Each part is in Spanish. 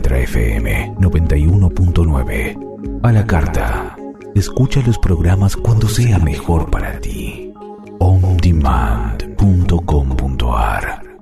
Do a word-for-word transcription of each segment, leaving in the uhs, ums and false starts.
Ultra F M noventa y uno punto nueve. A la carta. Escucha los programas cuando sea mejor para ti. on demand punto com punto a r.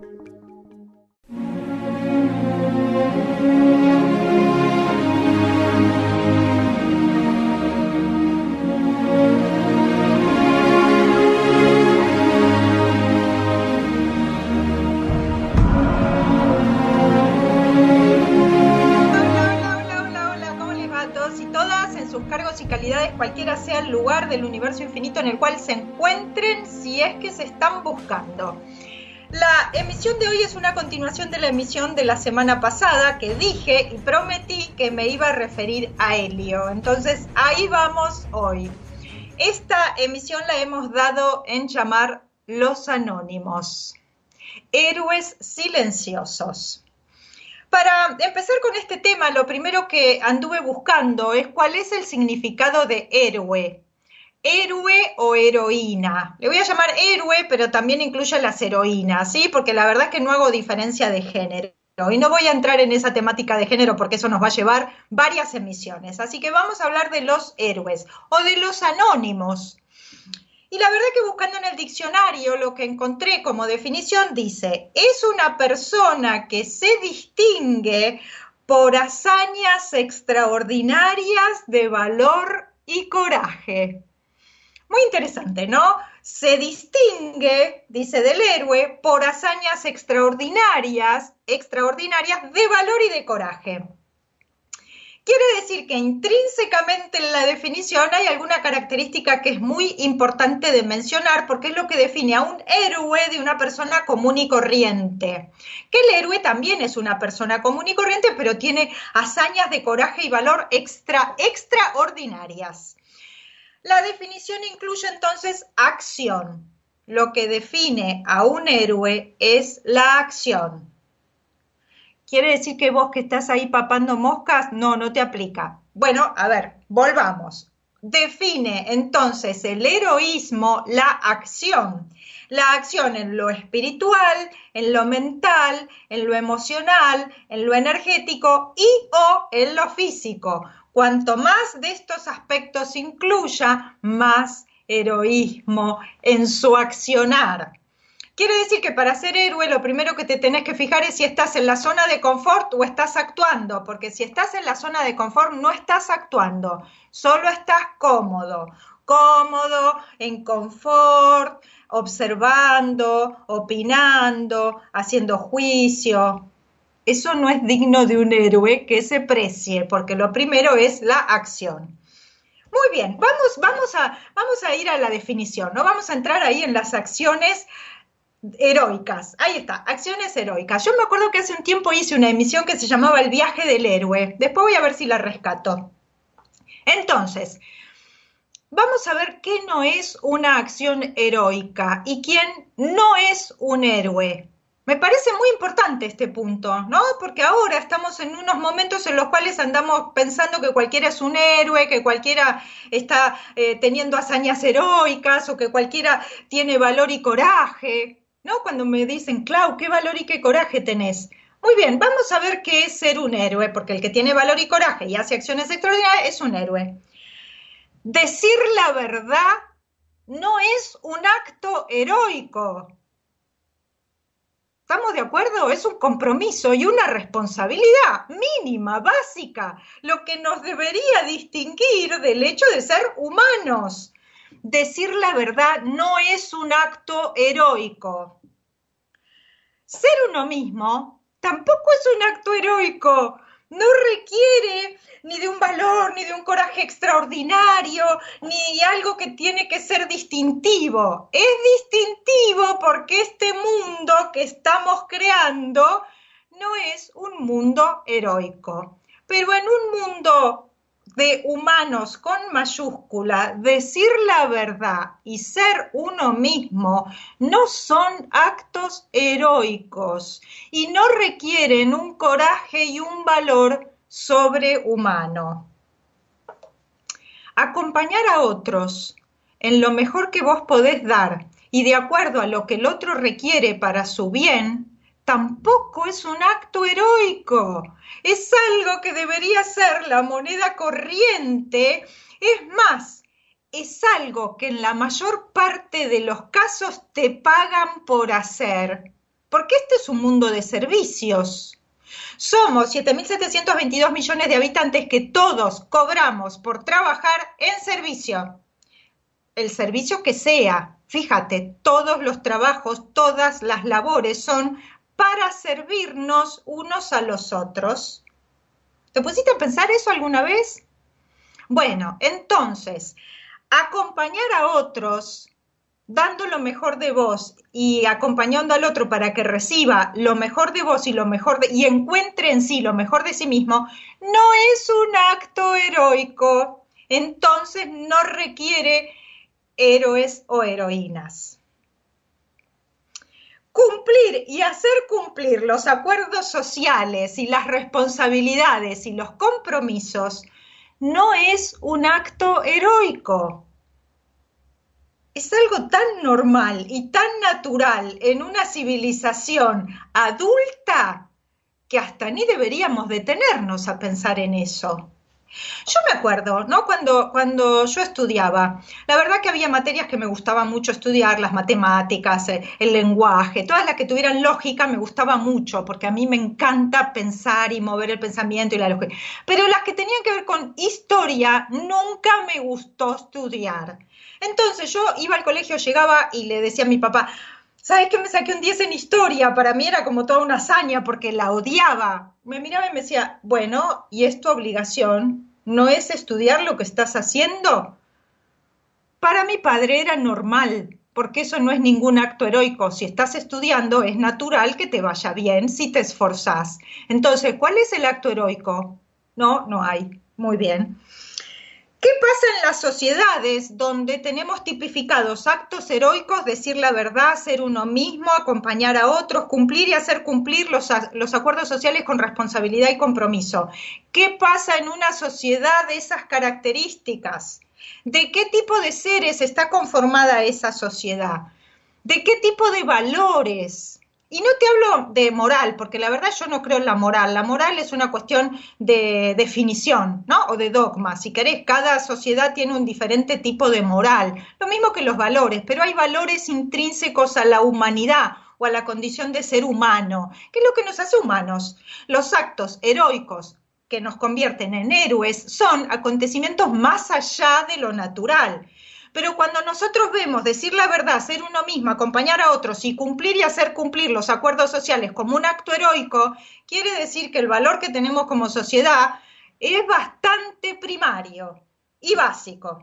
Cualquiera sea el lugar del universo infinito en el cual se encuentren, si es que se están buscando. La emisión de hoy es una continuación de la emisión de la semana pasada, que dije y prometí que me iba a referir a Helio. Entonces ahí vamos hoy. Esta emisión la hemos dado en llamar Los Anónimos, héroes silenciosos. Para empezar con este tema, lo primero que anduve buscando es cuál es el significado de héroe. Héroe o heroína. Le voy a llamar héroe, pero también incluye las heroínas, ¿sí? Porque la verdad es que no hago diferencia de género. Y no voy a entrar en esa temática de género porque eso nos va a llevar varias emisiones. Así que vamos a hablar de los héroes o de los anónimos. Y la verdad que buscando en el diccionario lo que encontré como definición dice, es una persona que se distingue por hazañas extraordinarias de valor y coraje. Muy interesante, ¿no? Se distingue, dice del héroe, por hazañas extraordinarias, extraordinarias de valor y de coraje. Quiere decir que intrínsecamente en la definición hay alguna característica que es muy importante de mencionar porque es lo que define a un héroe de una persona común y corriente. Que el héroe también es una persona común y corriente, pero tiene hazañas de coraje y valor extra, extraordinarias. La definición incluye entonces acción. Lo que define a un héroe es la acción. ¿Quiere decir que vos que estás ahí papando moscas? No, no te aplica. Bueno, a ver, volvamos. Define entonces el heroísmo, la acción. La acción en lo espiritual, en lo mental, en lo emocional, en lo energético y o en lo físico. Cuanto más de estos aspectos incluya, más heroísmo en su accionar. Quiere decir que para ser héroe lo primero que te tenés que fijar es si estás en la zona de confort o estás actuando, porque si estás en la zona de confort no estás actuando, solo estás cómodo, cómodo, en confort, observando, opinando, haciendo juicio. Eso no es digno de un héroe que se precie, porque lo primero es la acción. Muy bien, vamos, vamos, a, vamos a ir a la definición, ¿no? Vamos a entrar ahí en las acciones heroicas, ahí está, acciones heroicas. Yo me acuerdo que hace un tiempo hice una emisión que se llamaba El viaje del héroe. Después voy a ver si la rescato. Entonces, vamos a ver qué no es una acción heroica y quién no es un héroe. Me parece muy importante este punto, ¿no? Porque ahora estamos en unos momentos en los cuales andamos pensando que cualquiera es un héroe, que cualquiera está eh, teniendo hazañas heroicas o que cualquiera tiene valor y coraje, ¿no? Cuando me dicen, Clau, ¿qué valor y qué coraje tenés? Muy bien, vamos a ver qué es ser un héroe, porque el que tiene valor y coraje y hace acciones extraordinarias es un héroe. Decir la verdad no es un acto heroico. ¿Estamos de acuerdo? Es un compromiso y una responsabilidad mínima, básica, lo que nos debería distinguir del hecho de ser humanos. Decir la verdad no es un acto heroico. Ser uno mismo tampoco es un acto heroico. No requiere ni de un valor, ni de un coraje extraordinario, ni algo que tiene que ser distintivo. Es distintivo porque este mundo que estamos creando no es un mundo heroico. Pero en un mundo de humanos con mayúscula, decir la verdad y ser uno mismo no son actos heroicos y no requieren un coraje y un valor sobrehumano. Acompañar a otros en lo mejor que vos podés dar y de acuerdo a lo que el otro requiere para su bien, tampoco es un acto heroico. Es algo que debería ser la moneda corriente. Es más, es algo que en la mayor parte de los casos te pagan por hacer. Porque este es un mundo de servicios. Somos siete mil setecientos veintidós millones de habitantes que todos cobramos por trabajar en servicio. El servicio que sea. Fíjate, todos los trabajos, todas las labores son para servirnos unos a los otros. ¿Te pusiste a pensar eso alguna vez? Bueno, entonces, acompañar a otros, dando lo mejor de vos y acompañando al otro para que reciba lo mejor de vos y lo mejor de, y encuentre en sí lo mejor de sí mismo, no es un acto heroico. Entonces no requiere héroes o heroínas. Cumplir y hacer cumplir los acuerdos sociales y las responsabilidades y los compromisos no es un acto heroico. Es algo tan normal y tan natural en una civilización adulta que hasta ni deberíamos detenernos a pensar en eso. Yo me acuerdo, ¿no? Cuando, cuando yo estudiaba, la verdad que había materias que me gustaba mucho estudiar, las matemáticas, el, el lenguaje, todas las que tuvieran lógica me gustaba mucho, porque a mí me encanta pensar y mover el pensamiento y la lógica. Pero las que tenían que ver con historia, nunca me gustó estudiar. Entonces yo iba al colegio, llegaba y le decía a mi papá, ¿sabes que me saqué un diez en historia? Para mí era como toda una hazaña porque la odiaba. Me miraba y me decía, bueno, ¿y es tu obligación? ¿No es estudiar lo que estás haciendo? Para mi padre era normal, porque eso no es ningún acto heroico. Si estás estudiando, es natural que te vaya bien si te esforzás. Entonces, ¿cuál es el acto heroico? No, no hay. Muy bien. ¿Qué pasa en las sociedades donde tenemos tipificados actos heroicos, decir la verdad, ser uno mismo, acompañar a otros, cumplir y hacer cumplir los, los acuerdos sociales con responsabilidad y compromiso? ¿Qué pasa en una sociedad de esas características? ¿De qué tipo de seres está conformada esa sociedad? ¿De qué tipo de valores? Y no te hablo de moral, porque la verdad yo no creo en la moral. La moral es una cuestión de definición, ¿no? O de dogma. Si querés, cada sociedad tiene un diferente tipo de moral. Lo mismo que los valores, pero hay valores intrínsecos a la humanidad o a la condición de ser humano. ¿Qué es lo que nos hace humanos? Los actos heroicos que nos convierten en héroes son acontecimientos más allá de lo natural. Pero cuando nosotros vemos decir la verdad, ser uno mismo, acompañar a otros y cumplir y hacer cumplir los acuerdos sociales como un acto heroico, quiere decir que el valor que tenemos como sociedad es bastante primario y básico.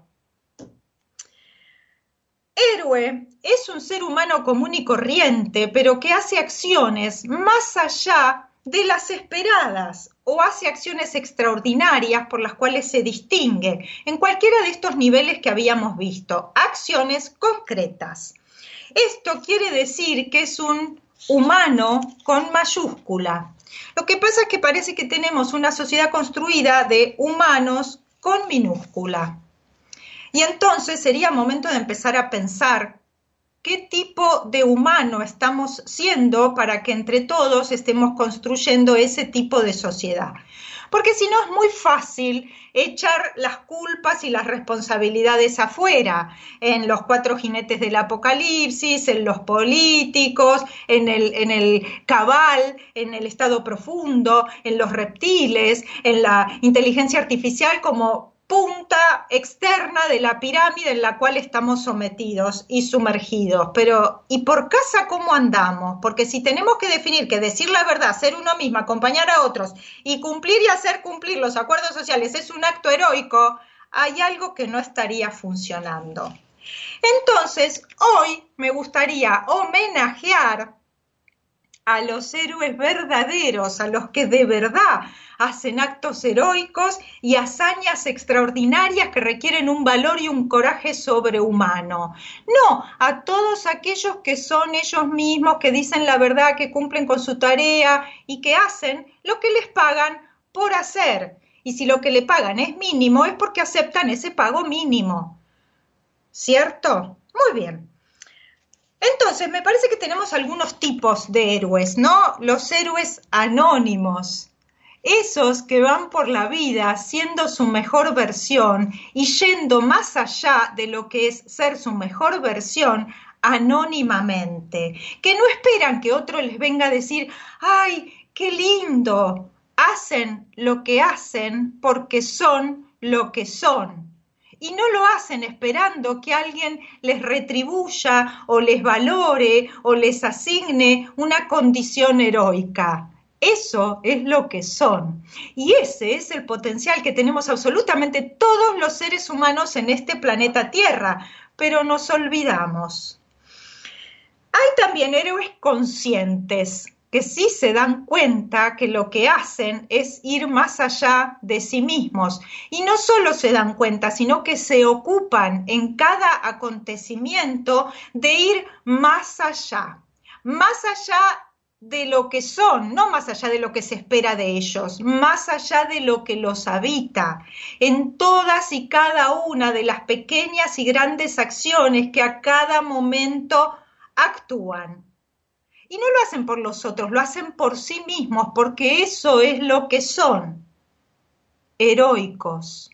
Héroe es un ser humano común y corriente, pero que hace acciones más allá de las esperadas o hace acciones extraordinarias por las cuales se distingue en cualquiera de estos niveles que habíamos visto, acciones concretas. Esto quiere decir que es un humano con mayúscula. Lo que pasa es que parece que tenemos una sociedad construida de humanos con minúscula. Y entonces sería momento de empezar a pensar qué tipo de humano estamos siendo para que entre todos estemos construyendo ese tipo de sociedad. Porque si no es muy fácil echar las culpas y las responsabilidades afuera, en los cuatro jinetes del apocalipsis, en los políticos, en el, en el cabal, en el estado profundo, en los reptiles, en la inteligencia artificial como punta externa de la pirámide en la cual estamos sometidos y sumergidos. Pero, ¿y por casa cómo andamos? Porque si tenemos que definir que decir la verdad, ser uno mismo, acompañar a otros y cumplir y hacer cumplir los acuerdos sociales es un acto heroico, hay algo que no estaría funcionando. Entonces, hoy me gustaría homenajear a los héroes verdaderos, a los que de verdad hacen actos heroicos y hazañas extraordinarias que requieren un valor y un coraje sobrehumano. No, a todos aquellos que son ellos mismos, que dicen la verdad, que cumplen con su tarea y que hacen lo que les pagan por hacer. Y si lo que le pagan es mínimo, es porque aceptan ese pago mínimo. ¿Cierto? Muy bien. Entonces, me parece que tenemos algunos tipos de héroes, ¿no? Los héroes anónimos. Esos que van por la vida siendo su mejor versión y yendo más allá de lo que es ser su mejor versión anónimamente, que no esperan que otro les venga a decir, ¡ay, qué lindo! Hacen lo que hacen porque son lo que son. Y no lo hacen esperando que alguien les retribuya o les valore o les asigne una condición heroica. Eso es lo que son. Y ese es el potencial que tenemos absolutamente todos los seres humanos en este planeta Tierra, pero nos olvidamos. Hay también héroes conscientes que sí se dan cuenta que lo que hacen es ir más allá de sí mismos. Y no solo se dan cuenta, sino que se ocupan en cada acontecimiento de ir más allá, más allá de lo que son, no más allá de lo que se espera de ellos, más allá de lo que los habita, en todas y cada una de las pequeñas y grandes acciones que a cada momento actúan. Y no lo hacen por los otros, lo hacen por sí mismos, porque eso es lo que son, heroicos.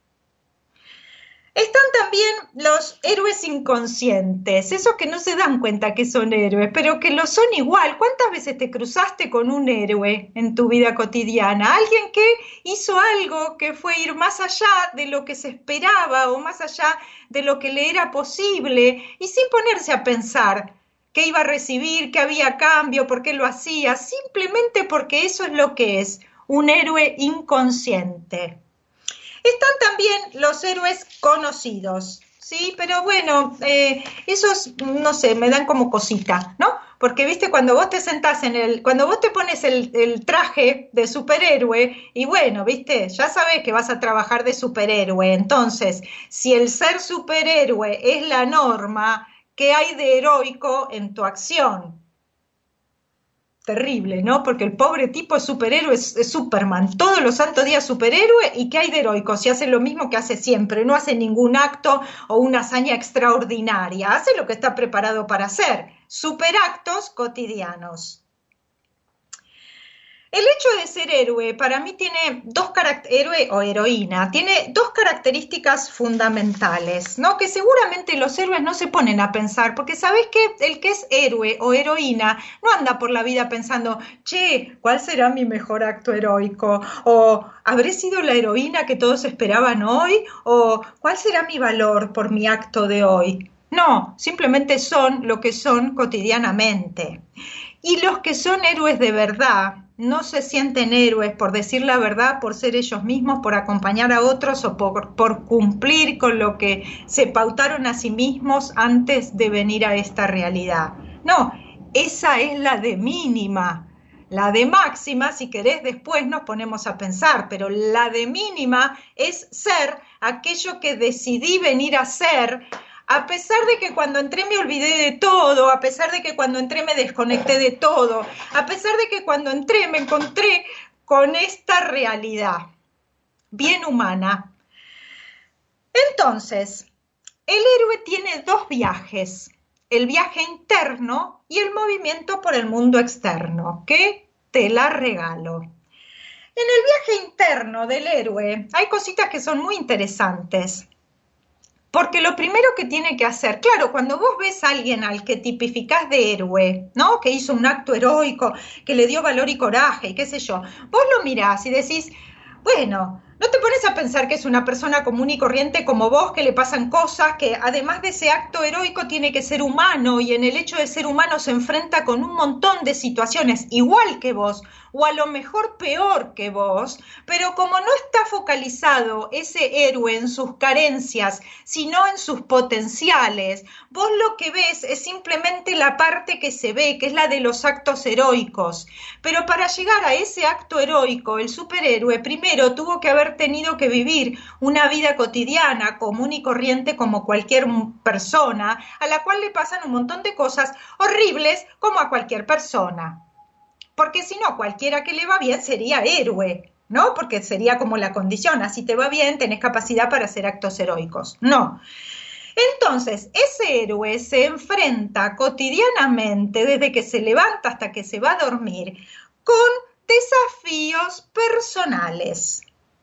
Están también los héroes inconscientes, esos que no se dan cuenta que son héroes, pero que lo son igual. ¿Cuántas veces te cruzaste con un héroe en tu vida cotidiana? Alguien que hizo algo que fue ir más allá de lo que se esperaba o más allá de lo que le era posible y sin ponerse a pensar qué iba a recibir, qué había a cambio, por qué lo hacía, simplemente porque eso es lo que es, un héroe inconsciente. Están también los héroes conocidos, ¿sí? Pero bueno, eh, esos, no sé, me dan como cosita, ¿no? Porque, viste, cuando vos te sentás en el, cuando vos te pones el, el traje de superhéroe, y bueno, viste, ya sabés que vas a trabajar de superhéroe, entonces, si el ser superhéroe es la norma, ¿qué hay de heroico en tu acción? Terrible, ¿no? Porque el pobre tipo es superhéroe, es, es Superman, todos los santos días superhéroe, ¿y qué hay de heroico? Si hace lo mismo que hace siempre, no hace ningún acto o una hazaña extraordinaria, hace lo que está preparado para hacer, superactos cotidianos. El hecho de ser héroe para mí tiene dos características, héroe o heroína, tiene dos características fundamentales, ¿no? Que seguramente los héroes no se ponen a pensar, porque sabés que el que es héroe o heroína no anda por la vida pensando, che, ¿cuál será mi mejor acto heroico? O ¿habré sido la heroína que todos esperaban hoy? O ¿cuál será mi valor por mi acto de hoy? No, simplemente son lo que son cotidianamente. Y los que son héroes de verdad no se sienten héroes por decir la verdad, por ser ellos mismos, por acompañar a otros o por, por cumplir con lo que se pautaron a sí mismos antes de venir a esta realidad. No, esa es la de mínima. La de máxima, si querés, después nos ponemos a pensar, pero la de mínima es ser aquello que decidí venir a ser, a pesar de que cuando entré me olvidé de todo, a pesar de que cuando entré me desconecté de todo, a pesar de que cuando entré me encontré con esta realidad bien humana. Entonces, el héroe tiene dos viajes, el viaje interno y el movimiento por el mundo externo, que te la regalo. En el viaje interno del héroe hay cositas que son muy interesantes. Porque lo primero que tiene que hacer, claro, cuando vos ves a alguien al que tipificás de héroe, ¿no? Que hizo un acto heroico, que le dio valor y coraje, y qué sé yo, vos lo mirás y decís, bueno, no te pones a pensar que es una persona común y corriente como vos, que le pasan cosas, que además de ese acto heroico tiene que ser humano, y en el hecho de ser humano se enfrenta con un montón de situaciones igual que vos, o a lo mejor peor que vos, pero como no está focalizado ese héroe en sus carencias, sino en sus potenciales, vos lo que ves es simplemente la parte que se ve, que es la de los actos heroicos. Pero para llegar a ese acto heroico, el superhéroe primero tuvo que haber tenido que vivir una vida cotidiana, común y corriente como cualquier persona, a la cual le pasan un montón de cosas horribles como a cualquier persona. Porque si no, cualquiera que le va bien sería héroe, ¿no? Porque sería como la condición, así te va bien, tenés capacidad para hacer actos heroicos. No. Entonces, ese héroe se enfrenta cotidianamente, desde que se levanta hasta que se va a dormir, con desafíos personales.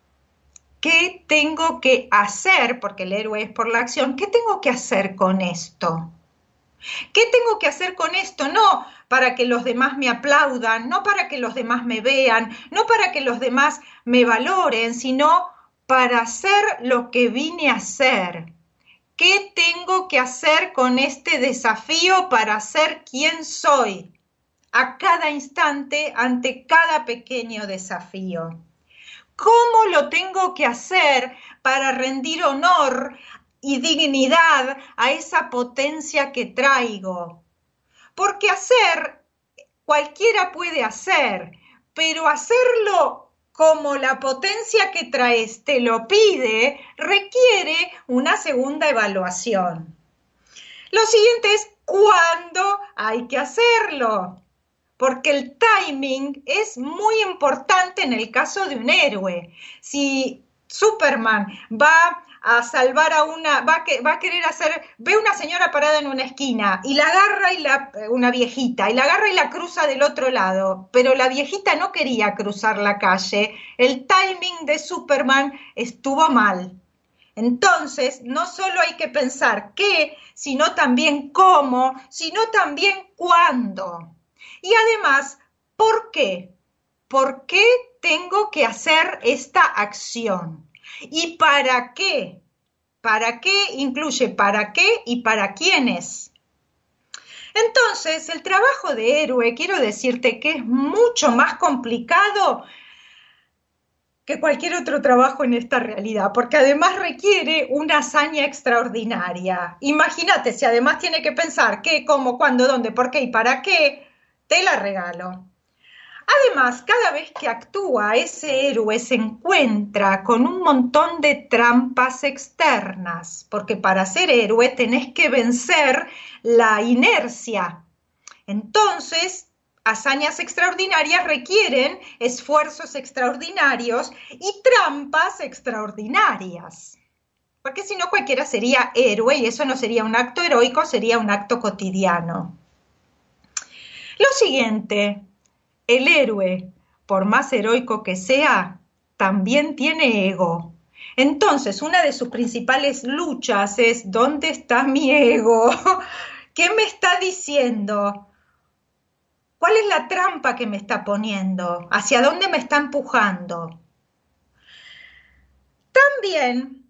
¿Qué tengo que hacer? Porque el héroe es por la acción. ¿Qué tengo que hacer con esto? ¿Qué tengo que hacer con esto? No para que los demás me aplaudan, no para que los demás me vean, no para que los demás me valoren, sino para hacer lo que vine a hacer. ¿Qué tengo que hacer con este desafío para ser quien soy? A cada instante, ante cada pequeño desafío. ¿Cómo lo tengo que hacer para rendir honor y dignidad a esa potencia que traigo? Porque hacer, cualquiera puede hacer, pero hacerlo como la potencia que traes te lo pide, requiere una segunda evaluación. Lo siguiente es cuándo hay que hacerlo, porque el timing es muy importante en el caso de un héroe. Si Superman va a salvar a una, va a, que, va a querer hacer, ve una señora parada en una esquina y la agarra y la, una viejita, y la agarra y la cruza del otro lado, pero la viejita no quería cruzar la calle, el timing de Superman estuvo mal. Entonces, no solo hay que pensar qué, sino también cómo, sino también cuándo. Y además, ¿por qué? ¿Por qué tengo que hacer esta acción? ¿Y para qué? ¿Para qué incluye para qué y para quiénes? Entonces, el trabajo de héroe, quiero decirte que es mucho más complicado que cualquier otro trabajo en esta realidad, porque además requiere una hazaña extraordinaria. Imagínate, si además tiene que pensar qué, cómo, cuándo, dónde, por qué y para qué, te la regalo. Además, cada vez que actúa, ese héroe se encuentra con un montón de trampas externas, porque para ser héroe tenés que vencer la inercia. Entonces, hazañas extraordinarias requieren esfuerzos extraordinarios y trampas extraordinarias. Porque si no, cualquiera sería héroe y eso no sería un acto heroico, sería un acto cotidiano. Lo siguiente, el héroe, por más heroico que sea, también tiene ego. Entonces, una de sus principales luchas es, ¿dónde está mi ego? ¿Qué me está diciendo? ¿Cuál es la trampa que me está poniendo? ¿Hacia dónde me está empujando? También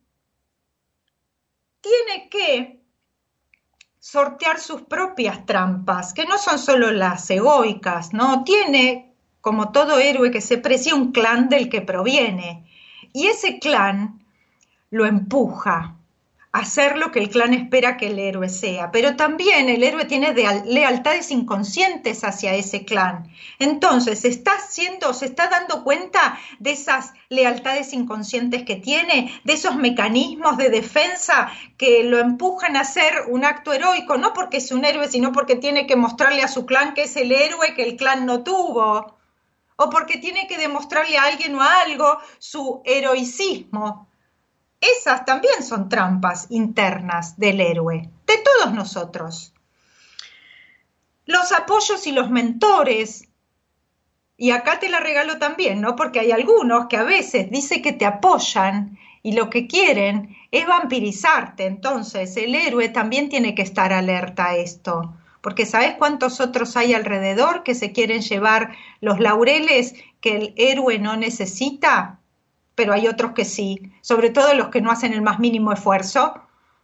tiene que sortear sus propias trampas, que no son solo las egoicas, ¿no? Tiene, como todo héroe que se precia, un clan del que proviene, y ese clan lo empuja a hacer lo que el clan espera que el héroe sea, pero también el héroe tiene lealtades inconscientes hacia ese clan. Entonces, ¿se está haciendo, se está dando cuenta de esas lealtades inconscientes que tiene, de esos mecanismos de defensa que lo empujan a hacer un acto heroico, no porque es un héroe, sino porque tiene que mostrarle a su clan que es el héroe que el clan no tuvo, o porque tiene que demostrarle a alguien o a algo su heroicismo? Esas también son trampas internas del héroe, de todos nosotros. Los apoyos y los mentores, y acá te la regalo también, ¿no? Porque hay algunos que a veces dicen que te apoyan y lo que quieren es vampirizarte. Entonces el héroe también tiene que estar alerta a esto, porque ¿sabes cuántos otros hay alrededor que se quieren llevar los laureles que el héroe no necesita? Pero hay otros que sí, sobre todo los que no hacen el más mínimo esfuerzo.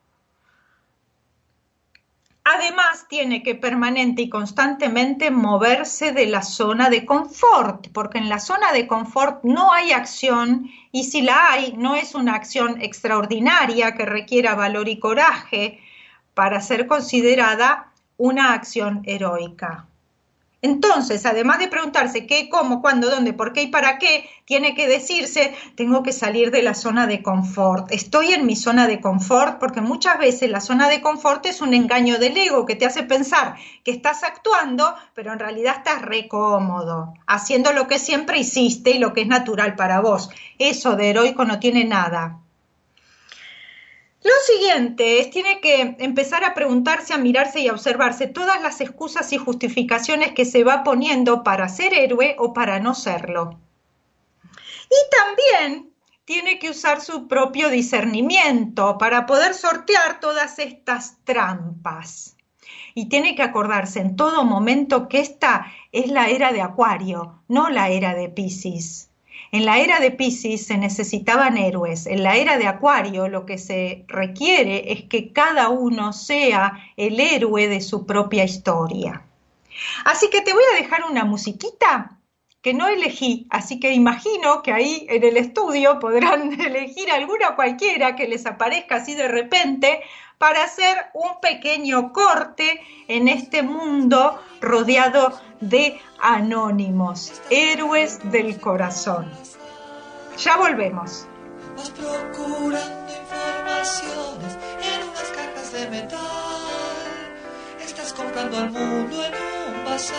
Además, tiene que permanente y constantemente moverse de la zona de confort, porque en la zona de confort no hay acción, y si la hay, no es una acción extraordinaria que requiera valor y coraje para ser considerada una acción heroica. Entonces, además de preguntarse qué, cómo, cuándo, dónde, por qué y para qué, tiene que decirse, tengo que salir de la zona de confort. Estoy en mi zona de confort, porque muchas veces la zona de confort es un engaño del ego que te hace pensar que estás actuando, pero en realidad estás re cómodo, haciendo lo que siempre hiciste y lo que es natural para vos. Eso de heroico no tiene nada. Lo siguiente es, tiene que empezar a preguntarse, a mirarse y a observarse todas las excusas y justificaciones que se va poniendo para ser héroe o para no serlo. Y también tiene que usar su propio discernimiento para poder sortear todas estas trampas. Y tiene que acordarse en todo momento que esta es la era de Acuario, no la era de Piscis. En la era de Piscis se necesitaban héroes, en la era de Acuario lo que se requiere es que cada uno sea el héroe de su propia historia. Así que te voy a dejar una musiquita que no elegí, así que imagino que ahí en el estudio podrán elegir alguna cualquiera que les aparezca así de repente para hacer un pequeño corte en este mundo rodeado de anónimos, héroes del corazón. Ya volvemos. Vas procurando informaciones en unas cajas de metal. Estás comprando al mundo en un bazar,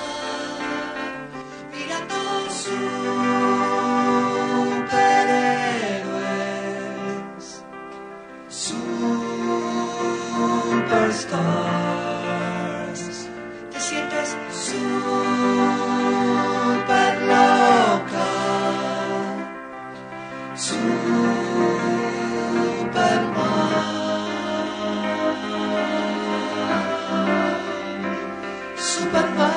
mirando superhéroes, superstars. Te sientes super loca, Superman, Superman.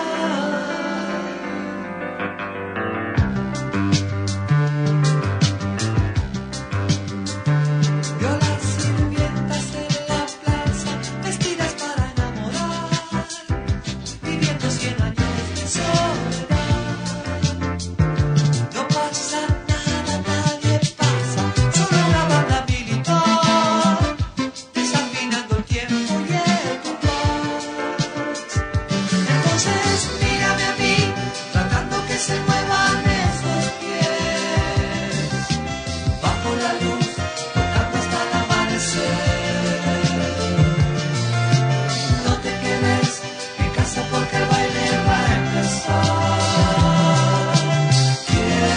Vio las sirvientas en la plaza, vestidas para enamorar, viviendo cien años de soledad. No pasa nada, nadie pasa, solo una banda militar, desafinando el tiempo y el compás. Entonces mírame a mí, tratando que se muevan esos pies, bajo la luz, tocando hasta el amanecer. No te quedes en casa porque el baile va a empezar. Quiero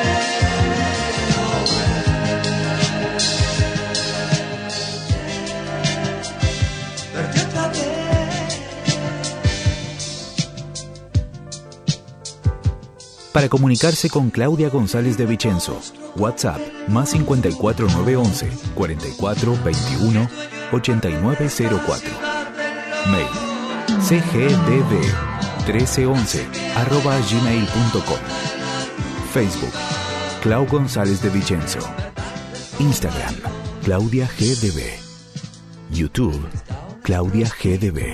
verte otra vez. Para comunicarse con Claudia González de Vicenzo, WhatsApp más cincuenta y cuatro nueve once cuarenta y cuatro veintiuno ochenta y nueve cero cuatro. Mail c g d b trece once arroba gmail punto com. Facebook Clau González de Vicenzo. Instagram Claudia G D B. YouTube Claudia G D B.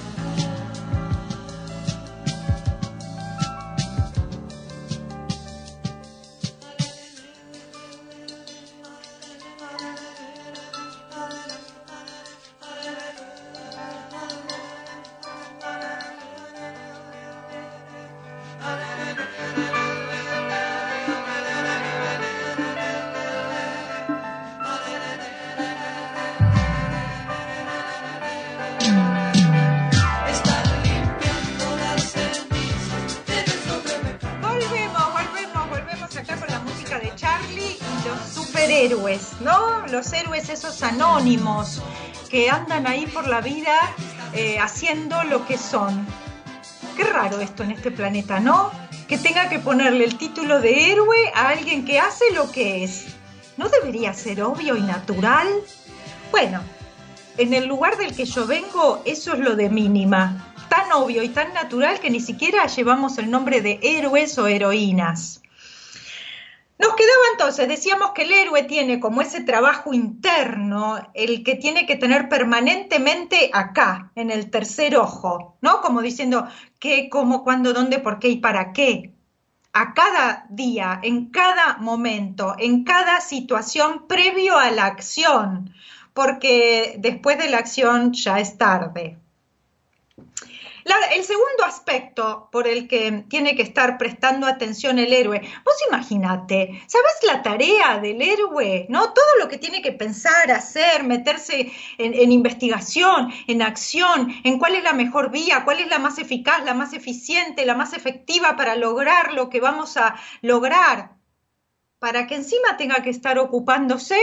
Volvemos, volvemos, volvemos acá con la música de Charlie y los superhéroes, ¿no? Los héroes esos anónimos que andan ahí por la vida eh, haciendo lo que son. Qué raro esto en este planeta, ¿no? Que tenga que ponerle el título de héroe a alguien que hace lo que es. ¿No debería ser obvio y natural? Bueno, en el lugar del que yo vengo, eso es lo de mínima. Tan obvio y tan natural que ni siquiera llevamos el nombre de héroes o heroínas. Nos quedaba entonces, decíamos que el héroe tiene como ese trabajo interno, el que tiene que tener permanentemente acá, en el tercer ojo, ¿no? Como diciendo qué, cómo, cuándo, dónde, por qué y para qué. A cada día, en cada momento, en cada situación previo a la acción, porque después de la acción ya es tarde. La, el segundo aspecto por el que tiene que estar prestando atención el héroe, vos imaginate, ¿sabes la tarea del héroe? ¿No? Todo lo que tiene que pensar, hacer, meterse en, en investigación, en acción, en cuál es la mejor vía, cuál es la más eficaz, la más eficiente, la más efectiva para lograr lo que vamos a lograr, para que encima tenga que estar ocupándose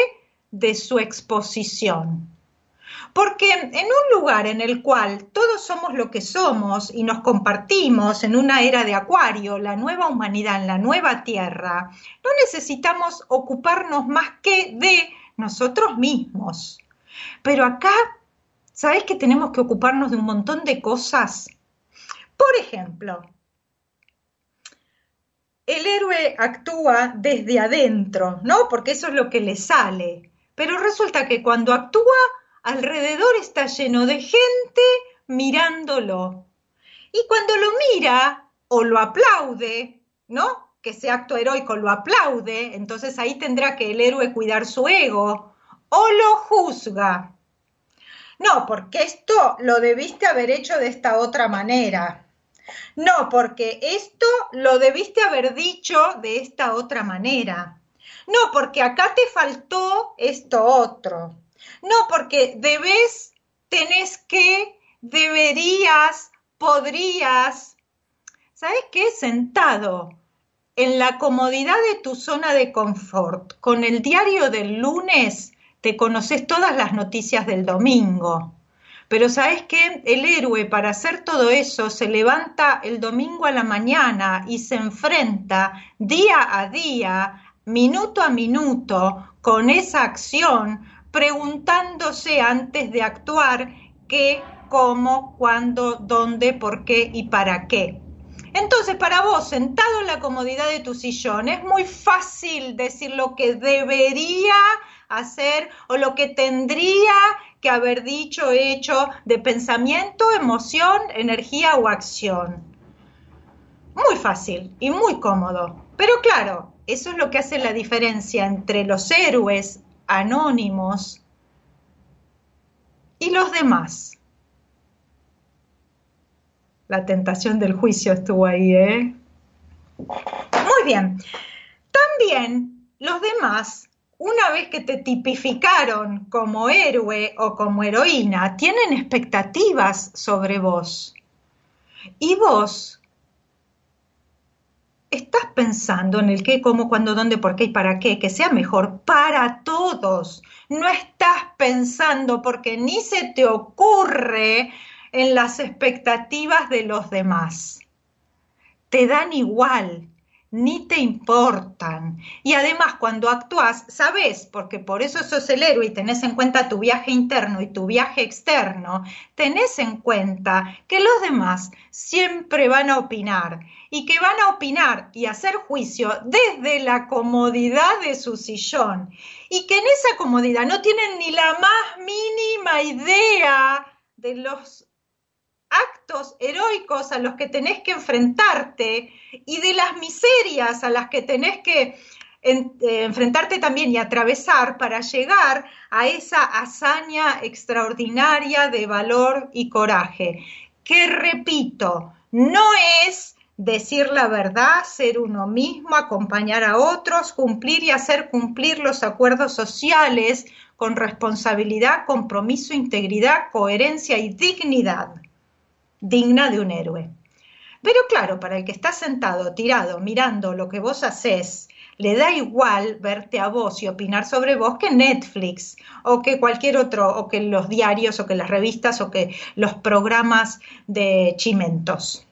de su exposición. Porque en un lugar en el cual todos somos lo que somos y nos compartimos en una era de Acuario, la nueva humanidad en la nueva Tierra, no necesitamos ocuparnos más que de nosotros mismos. Pero acá, ¿sabés que tenemos que ocuparnos de un montón de cosas? Por ejemplo, el héroe actúa desde adentro, ¿no? Porque eso es lo que le sale. Pero resulta que cuando actúa, alrededor está lleno de gente mirándolo. Y cuando lo mira o lo aplaude, ¿no? Que ese acto heroico lo aplaude, entonces ahí tendrá que el héroe cuidar su ego, o lo juzga. No, porque esto lo debiste haber hecho de esta otra manera. No, porque esto lo debiste haber dicho de esta otra manera. No, porque acá te faltó esto otro. No, porque debes, tenés que, deberías, podrías. ¿Sabes qué? Sentado en la comodidad de tu zona de confort, con el diario del lunes, te conoces todas las noticias del domingo. Pero ¿sabes qué? El héroe, para hacer todo eso, se levanta el domingo a la mañana y se enfrenta día a día, minuto a minuto, con esa acción, preguntándose antes de actuar qué, cómo, cuándo, dónde, por qué y para qué. Entonces, para vos, sentado en la comodidad de tu sillón, es muy fácil decir lo que debería hacer o lo que tendría que haber dicho, hecho, de pensamiento, emoción, energía o acción. Muy fácil y muy cómodo. Pero claro, eso es lo que hace la diferencia entre los héroes anónimos y los demás. La tentación del juicio estuvo ahí, ¿eh? Muy bien. También los demás, una vez que te tipificaron como héroe o como heroína, tienen expectativas sobre vos. Y vos estás pensando en el qué, cómo, cuándo, dónde, por qué y para qué, que sea mejor para todos. No estás pensando porque ni se te ocurre en las expectativas de los demás. Te dan igual, ni te importan. Y además, cuando actúas, sabes, porque por eso sos el héroe y tenés en cuenta tu viaje interno y tu viaje externo, tenés en cuenta que los demás siempre van a opinar y que van a opinar y hacer juicio desde la comodidad de su sillón y que en esa comodidad no tienen ni la más mínima idea de los actos heroicos a los que tenés que enfrentarte y de las miserias a las que tenés que en, eh, enfrentarte también y atravesar para llegar a esa hazaña extraordinaria de valor y coraje, que repito, no es decir la verdad, ser uno mismo, acompañar a otros, cumplir y hacer cumplir los acuerdos sociales con responsabilidad, compromiso, integridad, coherencia y dignidad. Digna de un héroe. Pero claro, para el que está sentado, tirado, mirando lo que vos hacés, le da igual verte a vos y opinar sobre vos que Netflix, o que cualquier otro, o que los diarios, o que las revistas, o que los programas de chimentos.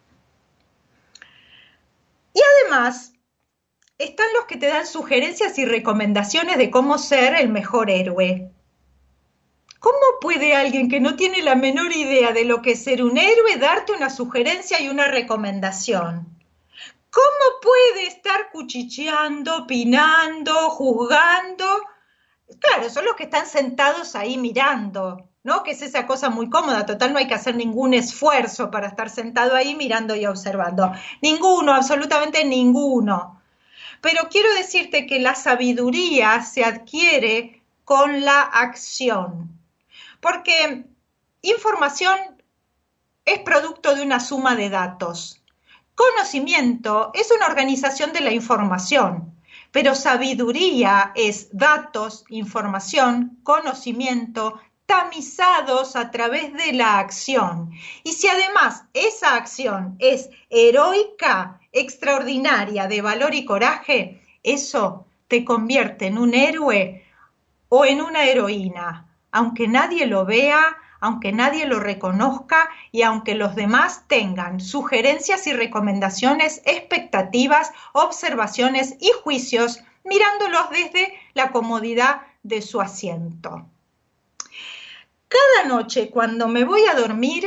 Y además, están los que te dan sugerencias y recomendaciones de cómo ser el mejor héroe. ¿Cómo puede alguien que no tiene la menor idea de lo que es ser un héroe darte una sugerencia y una recomendación? ¿Cómo puede estar cuchicheando, opinando, juzgando? Claro, son los que están sentados ahí mirando, ¿no? Que es esa cosa muy cómoda, total no hay que hacer ningún esfuerzo para estar sentado ahí mirando y observando. Ninguno, absolutamente ninguno. Pero quiero decirte que la sabiduría se adquiere con la acción. Porque información es producto de una suma de datos. Conocimiento es una organización de la información, pero sabiduría es datos, información, conocimiento, tamizados a través de la acción. Y si además esa acción es heroica, extraordinaria, de valor y coraje, eso te convierte en un héroe o en una heroína, aunque nadie lo vea, aunque nadie lo reconozca y aunque los demás tengan sugerencias y recomendaciones, expectativas, observaciones y juicios, mirándolos desde la comodidad de su asiento. Cada noche cuando me voy a dormir,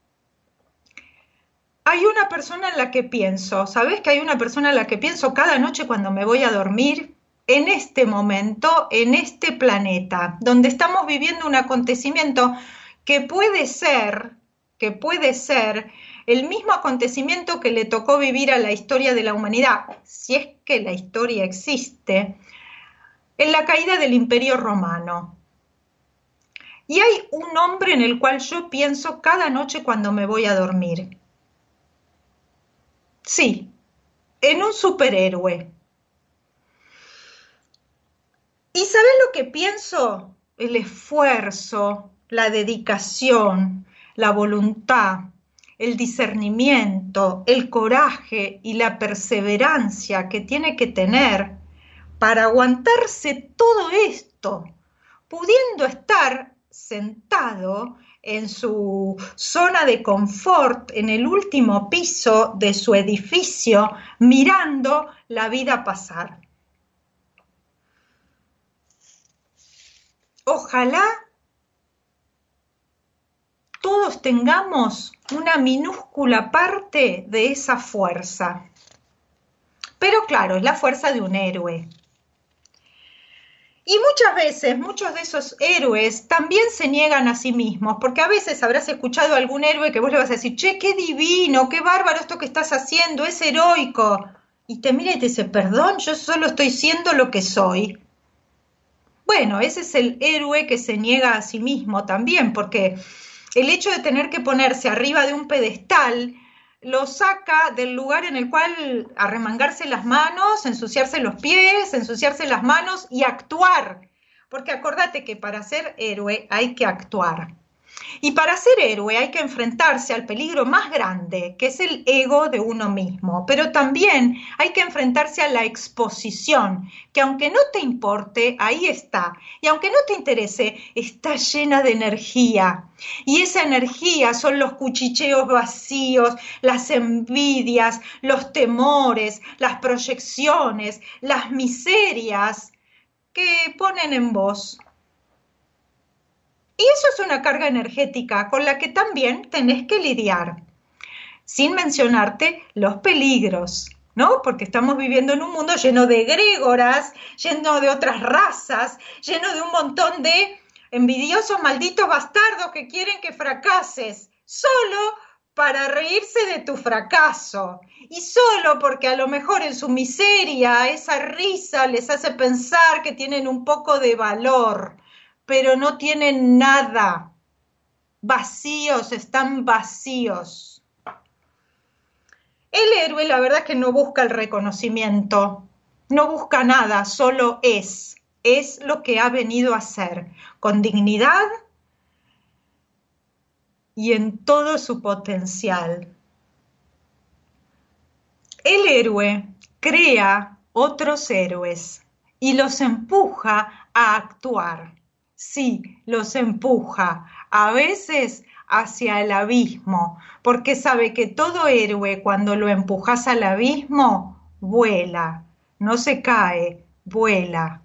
hay una persona en la que pienso. ¿Sabes que hay una persona en la que pienso cada noche cuando me voy a dormir? En este momento, en este planeta, donde estamos viviendo un acontecimiento que puede ser, que puede ser el mismo acontecimiento que le tocó vivir a la historia de la humanidad, si es que la historia existe, en la caída del Imperio Romano. Y hay un hombre en el cual yo pienso cada noche cuando me voy a dormir. Sí, en un superhéroe. ¿Y sabes lo que pienso? El esfuerzo, la dedicación, la voluntad, el discernimiento, el coraje y la perseverancia que tiene que tener para aguantarse todo esto, pudiendo estar sentado en su zona de confort, en el último piso de su edificio, mirando la vida pasar. Ojalá todos tengamos una minúscula parte de esa fuerza. Pero claro, es la fuerza de un héroe. Y muchas veces, muchos de esos héroes también se niegan a sí mismos, porque a veces habrás escuchado a algún héroe que vos le vas a decir, che, qué divino, qué bárbaro esto que estás haciendo, es heroico. Y te mira y te dice, perdón, yo solo estoy siendo lo que soy. Bueno, ese es el héroe que se niega a sí mismo también, porque el hecho de tener que ponerse arriba de un pedestal lo saca del lugar en el cual arremangarse las manos, ensuciarse los pies, ensuciarse las manos y actuar. Porque acordate que para ser héroe hay que actuar. Y para ser héroe hay que enfrentarse al peligro más grande, que es el ego de uno mismo. Pero también hay que enfrentarse a la exposición, que aunque no te importe, ahí está. Y aunque no te interese, está llena de energía. Y esa energía son los cuchicheos vacíos, las envidias, los temores, las proyecciones, las miserias que ponen en vos. Y eso es una carga energética con la que también tenés que lidiar, sin mencionarte los peligros, ¿no? Porque estamos viviendo en un mundo lleno de egrégoras, lleno de otras razas, lleno de un montón de envidiosos, malditos bastardos que quieren que fracases, solo para reírse de tu fracaso, y solo porque a lo mejor en su miseria esa risa les hace pensar que tienen un poco de valor, pero no tienen nada, vacíos, están vacíos. El héroe, la verdad es que no busca el reconocimiento, no busca nada, solo es, es lo que ha venido a ser, con dignidad y en todo su potencial. El héroe crea otros héroes y los empuja a actuar. Sí, los empuja, a veces hacia el abismo, porque sabe que todo héroe cuando lo empujas al abismo, vuela, no se cae, vuela.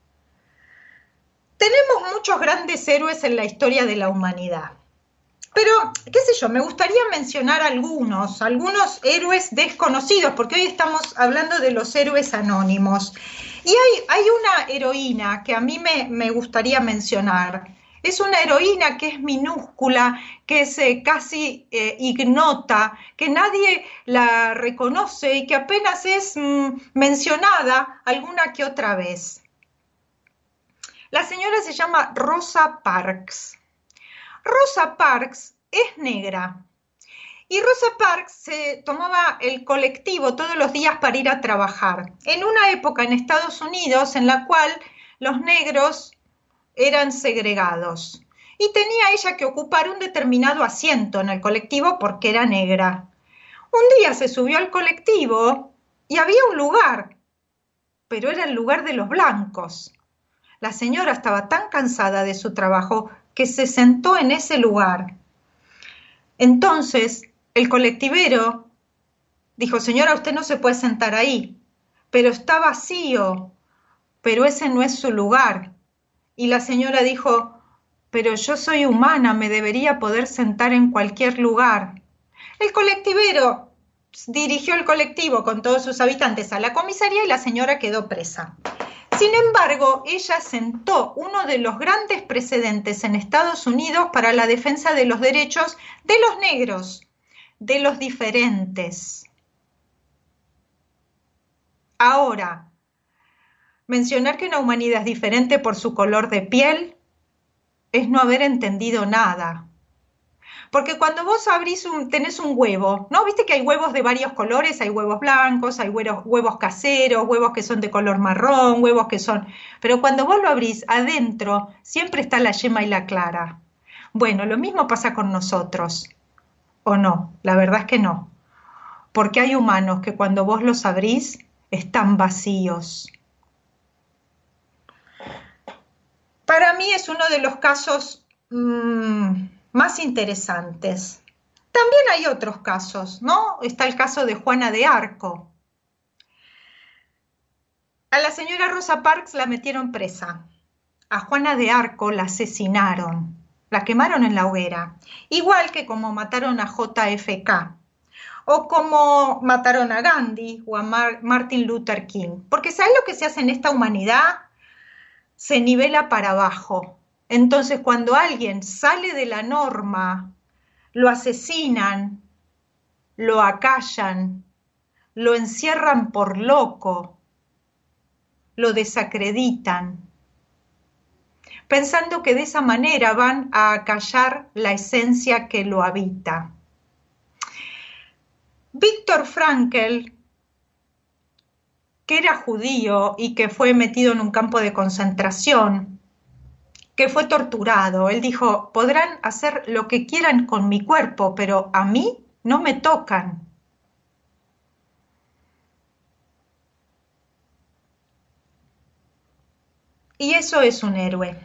Tenemos muchos grandes héroes en la historia de la humanidad, pero, qué sé yo, me gustaría mencionar algunos, algunos héroes desconocidos, porque hoy estamos hablando de los héroes anónimos. Y hay, hay una heroína que a mí me, me gustaría mencionar. Es una heroína que es minúscula, que es eh, casi eh, ignota, que nadie la reconoce y que apenas es mm, mencionada alguna que otra vez. La señora se llama Rosa Parks. Rosa Parks es negra. Y Rosa Parks se tomaba el colectivo todos los días para ir a trabajar, en una época en Estados Unidos en la cual los negros eran segregados. Y tenía ella que ocupar un determinado asiento en el colectivo porque era negra. Un día se subió al colectivo y había un lugar, pero era el lugar de los blancos. la señora estaba tan cansada de su trabajo que se sentó en ese lugar. Entonces, el colectivero dijo, señora, usted no se puede sentar ahí, pero está vacío, pero ese no es su lugar. Y la señora dijo, pero yo soy humana, me debería poder sentar en cualquier lugar. El colectivero dirigió el colectivo con todos sus habitantes a la comisaría y la señora quedó presa. Sin embargo, ella sentó uno de los grandes precedentes en Estados Unidos para la defensa de los derechos de los negros, de los diferentes. Ahora, mencionar que una humanidad es diferente por su color de piel es no haber entendido nada. Porque cuando vos abrís un, tenés un huevo, ¿no? Viste que hay huevos de varios colores, hay huevos blancos, hay huevos, huevos caseros, huevos que son de color marrón, huevos que son... Pero cuando vos lo abrís, adentro siempre está la yema y la clara. Bueno, lo mismo pasa con nosotros. ¿O no? La verdad es que no. Porque hay humanos que cuando vos los abrís, están vacíos. Para mí es uno de los casos... Mmm, más interesantes. También hay otros casos, ¿no? Está el caso de Juana de Arco. A la señora Rosa Parks la metieron presa. A Juana de Arco la asesinaron, la quemaron en la hoguera, igual que como mataron a J F K, o como mataron a Gandhi o a Mar- Martin Luther King. Porque ¿sabes lo que se hace en esta humanidad? Se nivela para abajo. Entonces, cuando alguien sale de la norma, lo asesinan, lo acallan, lo encierran por loco, lo desacreditan, pensando que de esa manera van a acallar la esencia que lo habita. Viktor Frankl, que era judío y que fue metido en un campo de concentración, que fue torturado. Él dijo, podrán hacer lo que quieran con mi cuerpo, pero a mí no me tocan. Y eso es un héroe.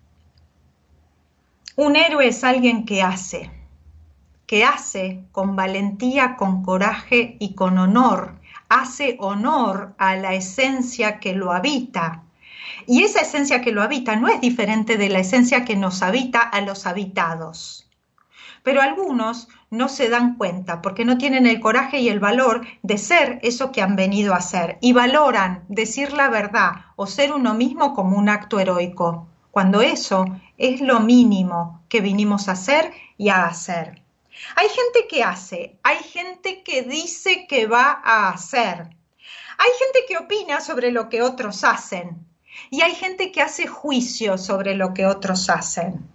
Un héroe es alguien que hace, que hace con valentía, con coraje y con honor, hace honor a la esencia que lo habita. Y esa esencia que lo habita no es diferente de la esencia que nos habita a los habitados. Pero algunos no se dan cuenta porque no tienen el coraje y el valor de ser eso que han venido a ser y valoran decir la verdad o ser uno mismo como un acto heroico, cuando eso es lo mínimo que vinimos a hacer y a hacer. Hay gente que hace, hay gente que dice que va a hacer, hay gente que opina sobre lo que otros hacen. Y hay gente que hace juicio sobre lo que otros hacen.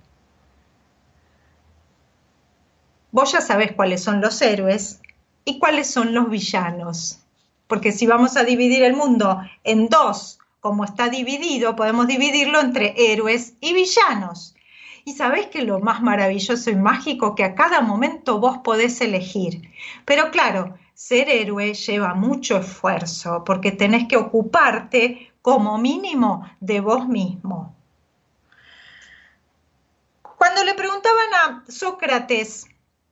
Vos ya sabés cuáles son los héroes y cuáles son los villanos. Porque si vamos a dividir el mundo en dos, como está dividido, podemos dividirlo entre héroes y villanos. Y sabés que lo más maravilloso y mágico que a cada momento vos podés elegir. Pero claro, ser héroe lleva mucho esfuerzo porque tenés que ocuparte como mínimo de vos mismo. Cuando le preguntaban a Sócrates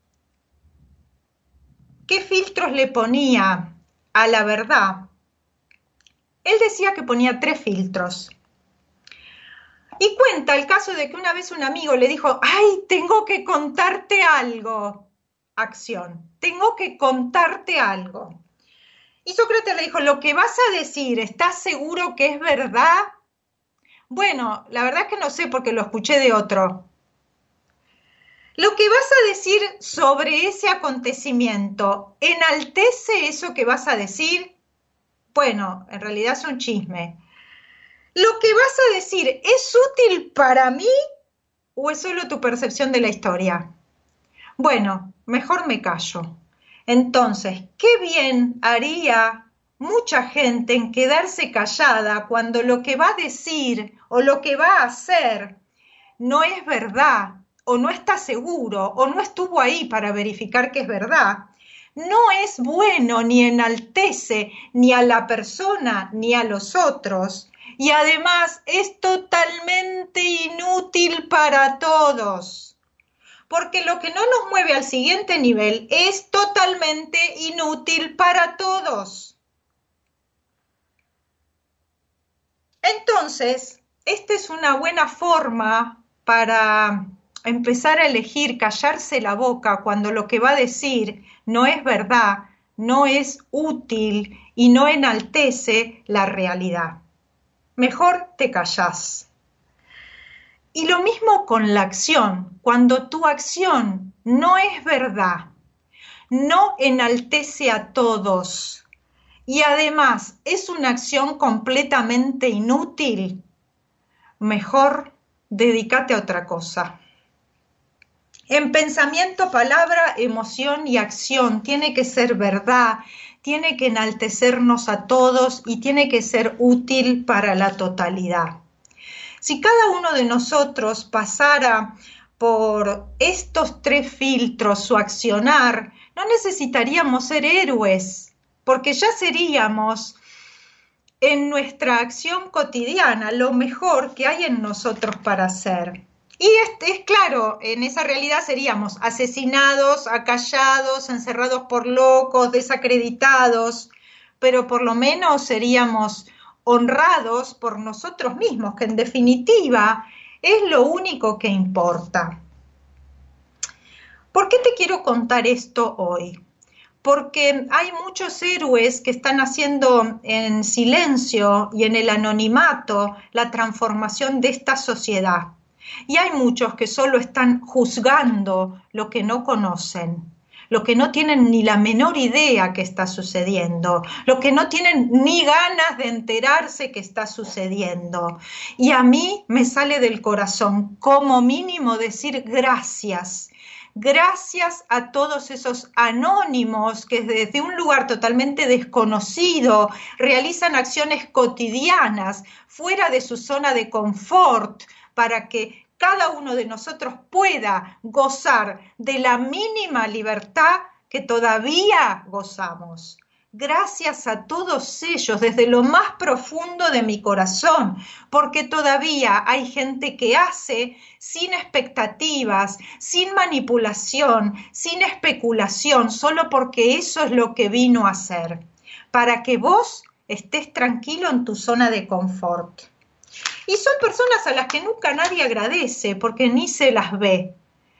qué filtros le ponía a la verdad, él decía que ponía tres filtros. Y cuenta el caso de que una vez un amigo le dijo, ¡ay, tengo que contarte algo! Acción, tengo que contarte algo. Y Sócrates le dijo, lo que vas a decir, ¿estás seguro que es verdad? Bueno, la verdad es que no sé porque lo escuché de otro. Lo que vas a decir sobre ese acontecimiento, ¿enaltece eso que vas a decir? Bueno, en realidad es un chisme. ¿Lo que vas a decir es útil para mí o es solo tu percepción de la historia? Bueno, mejor me callo. Entonces, qué bien haría mucha gente en quedarse callada cuando lo que va a decir o lo que va a hacer no es verdad o no está seguro o no estuvo ahí para verificar que es verdad. no es bueno ni enaltece ni a la persona ni a los otros, y además es totalmente inútil para todos. Porque lo que no nos mueve al siguiente nivel es totalmente inútil para todos. Entonces, esta es una buena forma para empezar a elegir callarse la boca cuando lo que va a decir no es verdad, no es útil y no enaltece la realidad. Mejor te callás. Y lo mismo con la acción. Cuando tu acción no es verdad, no enaltece a todos y además es una acción completamente inútil, mejor dedícate a otra cosa. En pensamiento, palabra, emoción y acción tiene que ser verdad, tiene que enaltecernos a todos y tiene que ser útil para la totalidad. Si cada uno de nosotros pasara por estos tres filtros su accionar, no necesitaríamos ser héroes, porque ya seríamos en nuestra acción cotidiana lo mejor que hay en nosotros para hacer. Y es, es claro, en esa realidad seríamos asesinados, acallados, encerrados por locos, desacreditados, pero por lo menos seríamos honrados por nosotros mismos, que en definitiva es lo único que importa. ¿Por qué te quiero contar esto hoy? Porque hay muchos héroes que están haciendo en silencio y en el anonimato la transformación de esta sociedad. Y hay muchos que solo están juzgando lo que no conocen, lo que no tienen ni la menor idea que está sucediendo, lo que no tienen ni ganas de enterarse que está sucediendo. Y a mí me sale del corazón, como mínimo, decir gracias. Gracias a todos esos anónimos que desde un lugar totalmente desconocido realizan acciones cotidianas fuera de su zona de confort, para que cada uno de nosotros pueda gozar de la mínima libertad que todavía gozamos. Gracias a todos ellos desde lo más profundo de mi corazón, porque todavía hay gente que hace sin expectativas, sin manipulación, sin especulación, solo porque eso es lo que vino a hacer, para que vos estés tranquilo en tu zona de confort. Y son personas a las que nunca nadie agradece porque ni se las ve.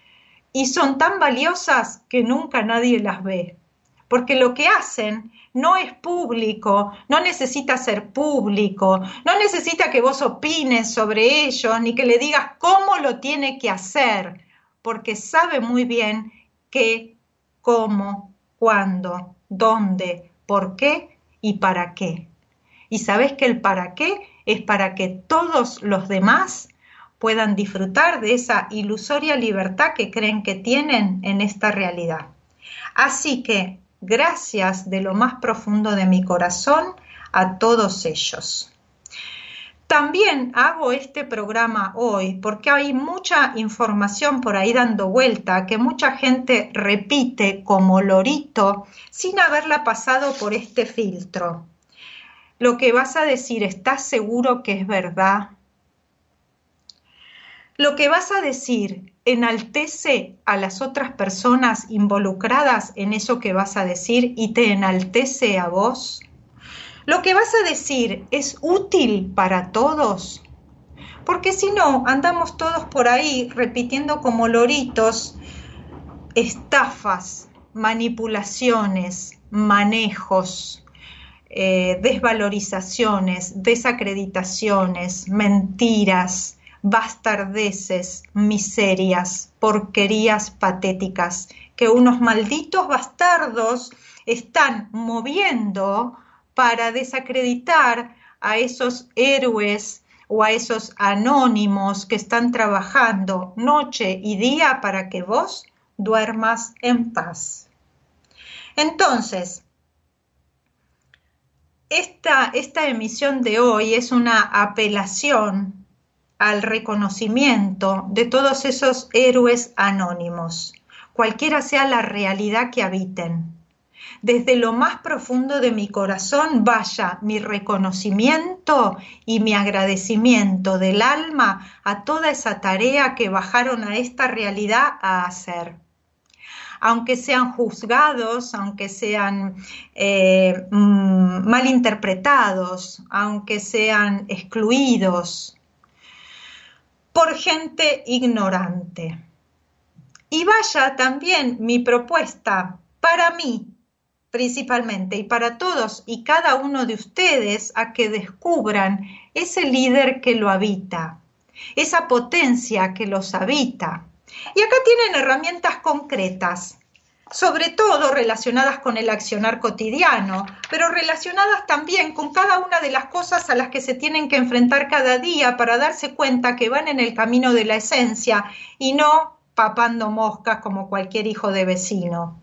Y son tan valiosas que nunca nadie las ve. Porque lo que hacen no es público, no necesita ser público, no necesita que vos opines sobre ellos ni que le digas cómo lo tiene que hacer, porque sabe muy bien qué, cómo, cuándo, dónde, por qué y para qué. Y sabés que el para qué es para que todos los demás puedan disfrutar de esa ilusoria libertad que creen que tienen en esta realidad. Así que, gracias de lo más profundo de mi corazón a todos ellos. También hago este programa hoy porque hay mucha información por ahí dando vuelta que mucha gente repite como lorito sin haberla pasado por este filtro. Lo que vas a decir, ¿estás seguro que es verdad? Lo que vas a decir, ¿enaltece a las otras personas involucradas en eso que vas a decir y te enaltece a vos? ¿Lo que vas a decir es útil para todos? Porque si no, andamos todos por ahí repitiendo como loritos estafas, manipulaciones, manejos, Eh, desvalorizaciones, desacreditaciones, mentiras, bastardeces, miserias, porquerías patéticas que unos malditos bastardos están moviendo para desacreditar a esos héroes o a esos anónimos que están trabajando noche y día para que vos duermas en paz. Entonces, Esta, esta emisión de hoy es una apelación al reconocimiento de todos esos héroes anónimos, cualquiera sea la realidad que habiten. desde lo más profundo de mi corazón vaya mi reconocimiento y mi agradecimiento del alma a toda esa tarea que bajaron a esta realidad a hacer. Aunque sean juzgados, aunque sean eh, malinterpretados, aunque sean excluidos por gente ignorante. Y vaya también mi propuesta para mí, principalmente, y para todos y cada uno de ustedes, a que descubran ese líder que lo habita, esa potencia que los habita. Y acá tienen herramientas concretas, sobre todo relacionadas con el accionar cotidiano, pero relacionadas también con cada una de las cosas a las que se tienen que enfrentar cada día para darse cuenta que van en el camino de la esencia y no papando moscas como cualquier hijo de vecino.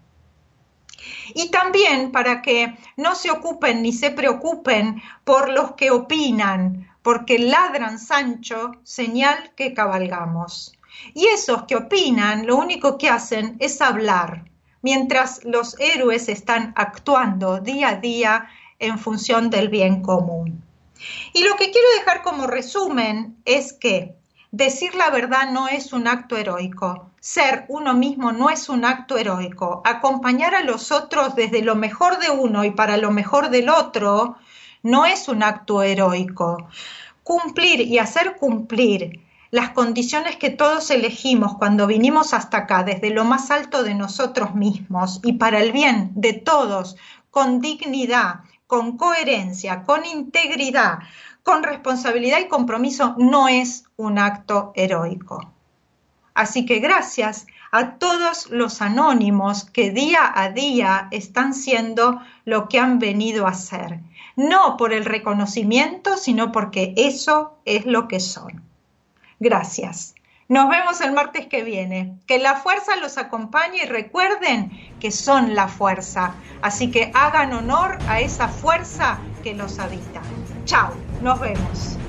Y también para que no se ocupen ni se preocupen por los que opinan, porque ladran Sancho, señal que cabalgamos. Y esos que opinan, lo único que hacen es hablar, mientras los héroes están actuando día a día en función del bien común. Y lo que quiero dejar como resumen es que decir la verdad no es un acto heroico, ser uno mismo no es un acto heroico, acompañar a los otros desde lo mejor de uno y para lo mejor del otro no es un acto heroico. Cumplir y hacer cumplir las condiciones que todos elegimos cuando vinimos hasta acá, desde lo más alto de nosotros mismos y para el bien de todos, con dignidad, con coherencia, con integridad, con responsabilidad y compromiso, no es un acto heroico. Así que gracias a todos los anónimos que día a día están siendo lo que han venido a ser. No por el reconocimiento, sino porque eso es lo que son. Gracias. Nos vemos el martes que viene. Que la fuerza los acompañe y recuerden que son la fuerza. Así que hagan honor a esa fuerza que los habita. Chao, nos vemos.